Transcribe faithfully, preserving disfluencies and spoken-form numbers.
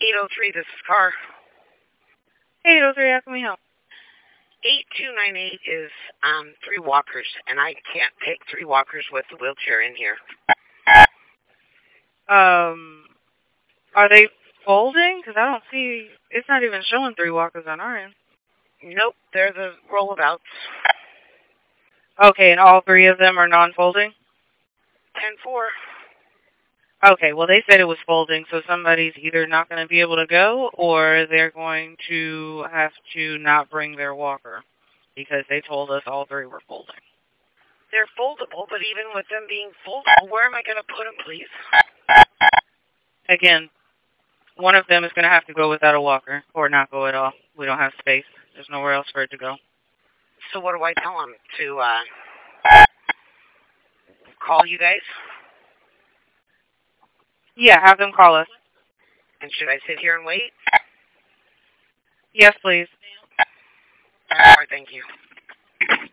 eight oh three, this is Car. eight oh three, how can we help? eight two nine eight is um three walkers, and I can't take three walkers with the wheelchair in here. Um, are they folding? Because I don't see, it's not even showing three walkers on our end. Nope, they're the rollouts. Okay, and all three of them are non-folding? ten four. Okay, well, they said it was folding, so somebody's either not going to be able to go, or they're going to have to not bring their walker, because they told us all three were folding. They're foldable, but even with them being foldable, where am I going to put them, please? Again, one of them is going to have to go without a walker, or not go at all. We don't have space. There's nowhere else for it to go. So what do I tell them? To uh, call you guys? Yeah, have them call us. And should I sit here and wait? Yes, please. All right, thank you.